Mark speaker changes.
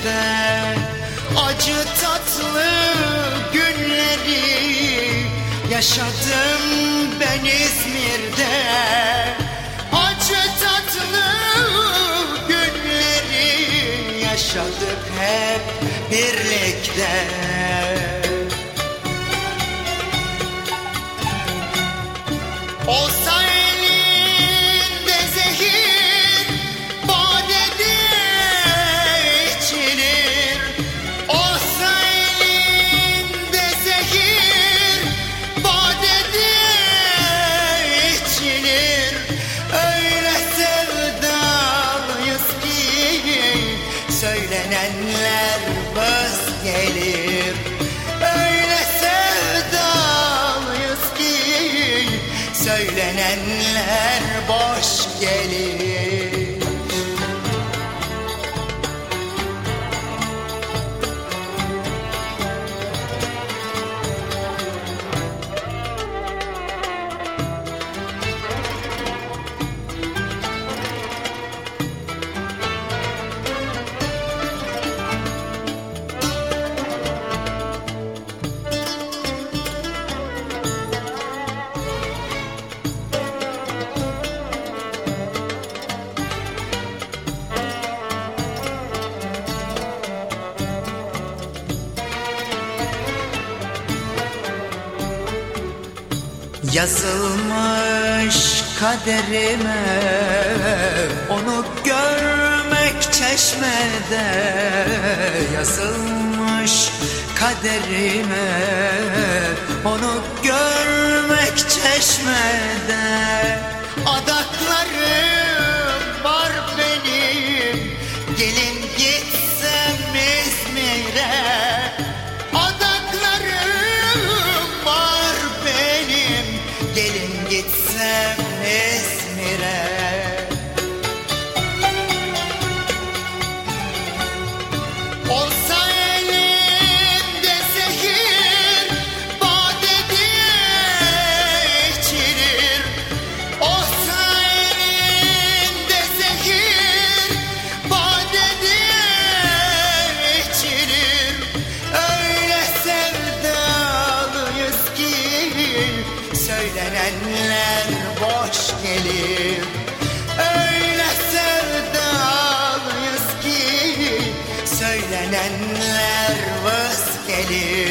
Speaker 1: İzmir'de acı tatlı günleri yaşadım ben İzmir'de. Acı tatlı günleri yaşadık hep birlikte. Olsa elinde zehir, badede içilir. Olsa elinde zehir, badede içilir. Öyle sevdalıyız ki söylenenler vız gelir. Öyle sevdalıyız ki söylenenler boş gelir. Yazılmış kaderime onu görmek çeşmede. Yazılmış kaderime onu görmek çeşmede. Adaklarım var benim, gelin gitsem İzmir'e. Gelin gitsem İzmir'e. Olsa elinde zehir, badede içilir. Olsa elinde zehir, badede içilir. Öyle sevdalıyız ki söylenenler boş gelir. Öyle sevdalıyız ki söylenenler vız gelir.